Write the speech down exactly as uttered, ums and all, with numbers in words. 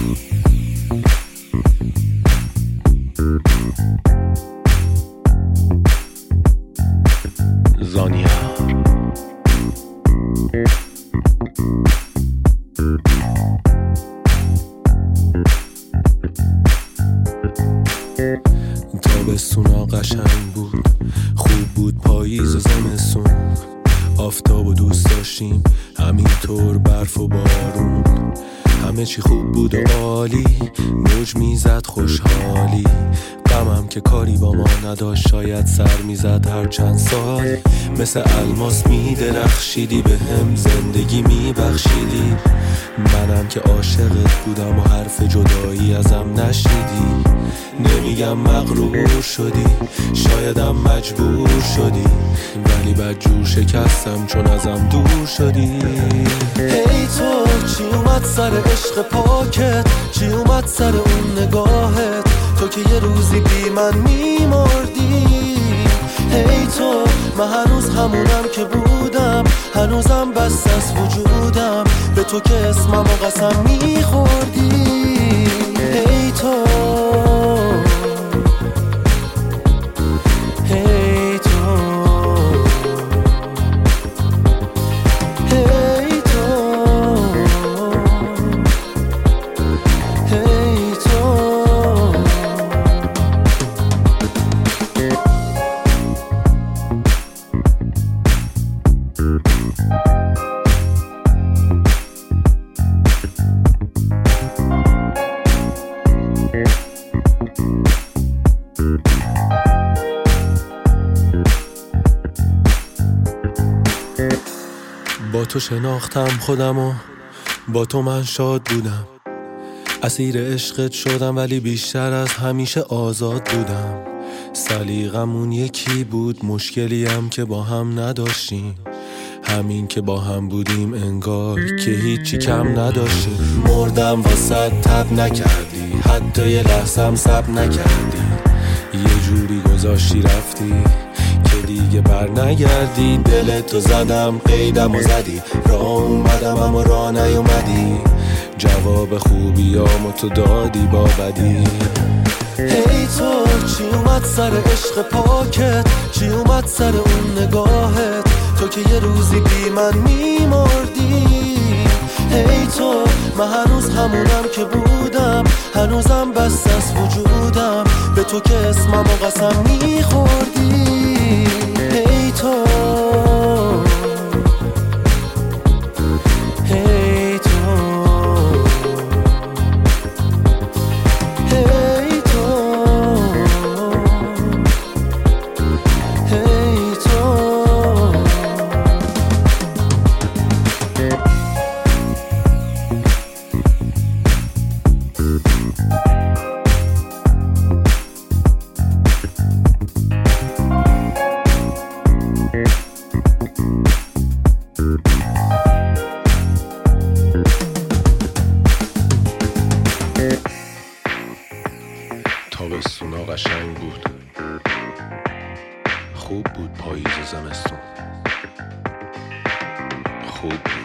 زانیا تابستونا قشنگ بود، خوب بود پاییز و زمستون، آفتاب و دوست داشتیم همینطور، برف و بارون، همه چی خوب بود و عالی، موج میزد خوشحالی، غمم که کاری با ما نداشت، شاید سر میزد هر چند سال، مثل الماس میدرخشیدی به هم، زندگی میبخشیدی، منم که عاشقت بودم و حرف جدایی ازم نشنیدی، نمیگم مغرور شدی، شایدم مجبور شدی، ولی بدجور شکستم چون ازم دور شدی. هی تو چی اومد سر عشق پاکت، چی اومد سر اون نگاهت، تو که یه روزی بی من میمردی. هی تو من هنوز همونم که بودم، هنوزم بس از وجودم، به تو که اسمم و قسم میخوردی. هی تو هی تو هی تو هی تو با تو شناختم خودم و با تو من شاد بودم، اسیر عشقت شدم ولی بیشتر از همیشه آزاد بودم، سلیقمون یکی بود، مشکلی هم که با هم نداشتیم، همین که با هم بودیم انگار که هیچی کم نداشتیم. مردم واسه تب نکردی، حتی یه لحظم سب نکردی، یه جوری گذاشتی رفتی که دیگه بر نگردی، دلتو زدم قیدم و زدی، راه اومدم اما راه نیومدی، جواب خوبیامو تو دادی با بدی. هی تو چی اومد سر عشق پاکت، چی اومد سر اون نگاهت، تو که یه روزی بی من میمردی. هی تو من هنوز همونم که بودم، هنوزم بس از وجودم، به تو که اسمم و قسم میخوردی. هی تو هی تو هی تو هی تو تابستونا قشنگ بود، خوب بود پاییز و زمستون، خوب بود.